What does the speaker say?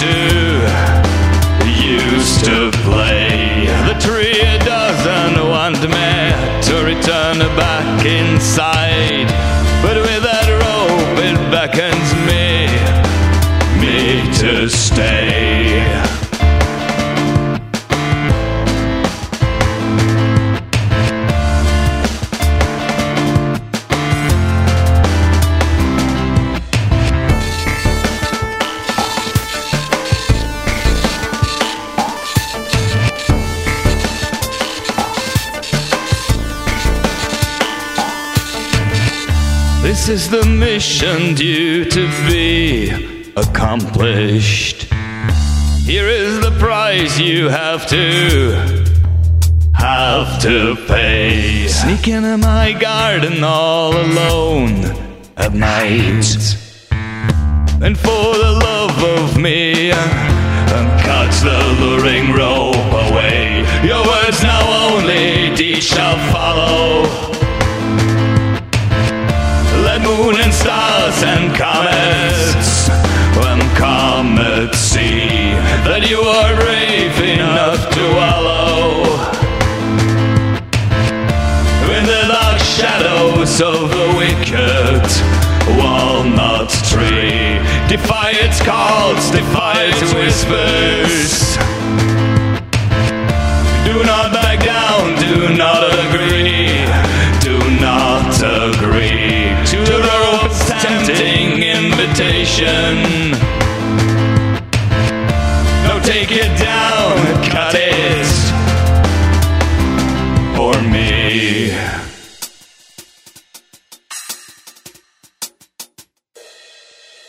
used to play. The tree doesn't want me to return back inside, but with that rope it beckons me to stay. This is the mission due to be accomplished. Here is the price you have to pay. Sneak into my garden all alone at night, and for the love of me, cut the luring rope away. Your words now only deeds shall follow. Let moon and stars and comets, when comets see that you are brave enough to wallow in the dark shadows of the wicked walnut tree. Defy its calls, defy its whispers. Do not back down, do not agree, do not agree to the rope's tempting invitation. No, take it down, cut it for me.